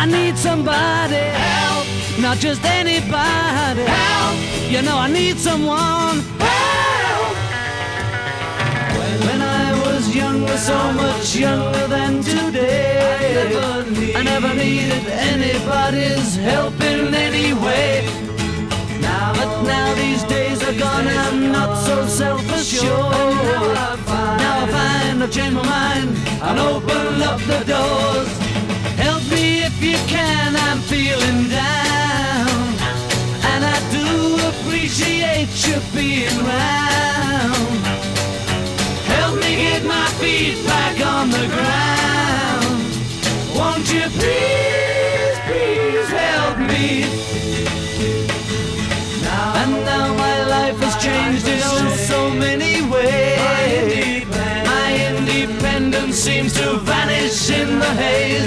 I need somebody help, not just anybody help. You know I need someone help. When I was younger, so much younger than today, I never needed anybody's help in any way. But now these days are gone and I'm not so self-assured. Now I find I've changed my mind and opened up the doors. Help me if you can, I'm feeling down, and I do appreciate you being round. Help me get my feet back on the ground. Won't you please, please help me? And now my life has changed in so many ways. My independence seems to vanish in the haze.